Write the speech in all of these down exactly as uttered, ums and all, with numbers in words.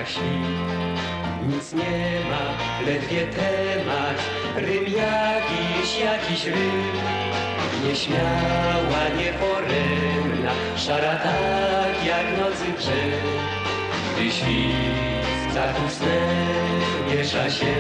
jak świt. Nic nie ma, ledwie temat, rym jakiś, jakiś rym. Nieśmiała, nieforemna, szara tak jak nocy brzeg. Gdy świt ptaków snem miesza się.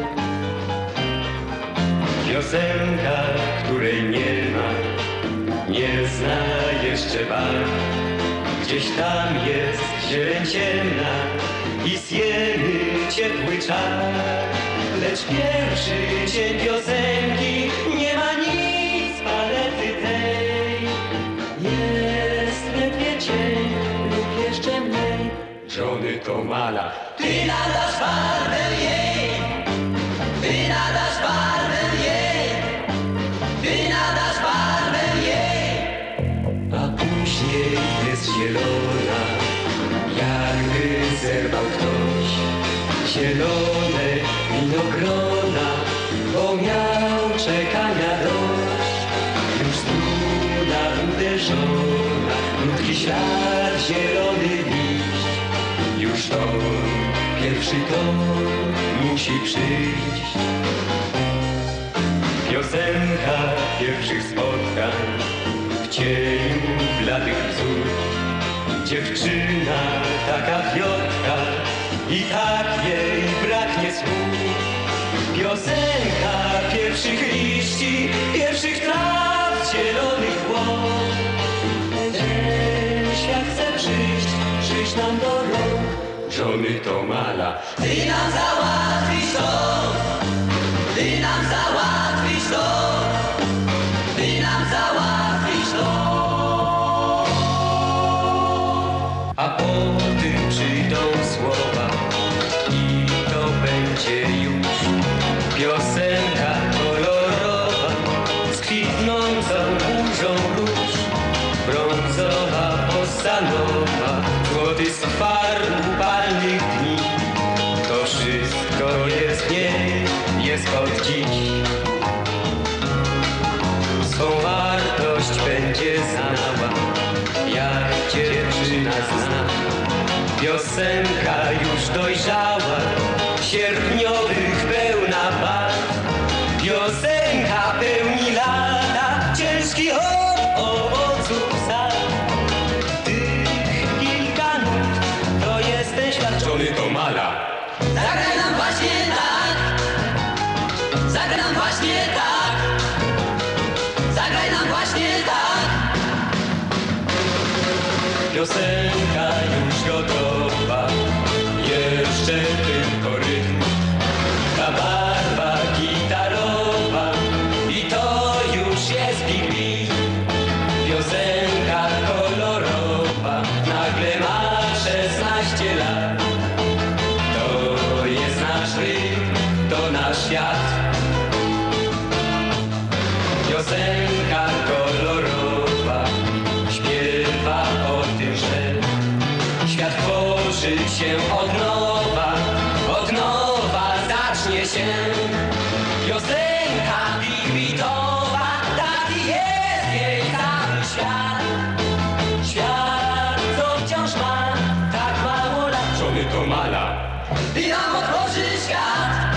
Piosenka, której nie ma, nie zna jeszcze barw. Gdzieś tam jest zieleń ciemna i sieny ciepły czar. Lecz pierwszy dzień piosenki nie ma nic z palety tej. Jest ledwie cień lub jeszcze mniej. Johnny to mala. Ty nadasz barwę jej, ty nadasz barwę jej, ty nadasz barwę jej. A później jest zielona, jakby zerwał ktoś. Zielone winogrona, bo miał czekania dość. Już struna uderzona, krótki ślad, zielony liść. Już on, pierwszy ton musi przyjść. Piosenka pierwszych spotkań w cieniu bladych wzór. Dziewczyna taka piotka i tak jej braknie słów. Piosenka pierwszych liści, pierwszych traw, zielonych łąk. Ten świat chce przyjść, przyjść nam do rąk. Johnny to mala. Ty nam załatwisz to, ty nam załatwisz to, ty nam załatwisz to. A potem przyjdą słowa i to będzie już piosenka kolorowa z kwitnącą burzą róż. Brązowa postanowa, złoty skwar upalnych dni. To wszystko jest w niej, jest od dziś. Swą wartość będzie znała, jak dziewczyna zna. Piosenka już dojrzała, sierpniowych pełna barw. Piosenka pełni lata, ciężki od owoców sad. Tych kilka nut to jest ten świat. Johnny to mala. Zagraj nam właśnie tak, zagraj nam właśnie tak, zagraj nam właśnie tak. Piosenka już gotowa, jeszcze tylko rytm. Ta barwa gitarowa i to już jest Big Beat. Piosenka kolorowa nagle ma szesnaście lat. To jest nasz rytm, to nasz świat. Piosenka kolorowa śpiewa o tym, że świat tworzy się od nowa, od nowa zacznie się. Piosenka big-beatowa, taki jest jej cały świat. Świat, co wciąż ma tak mało lat. Johnny to mala. Ty nam otworzysz świat.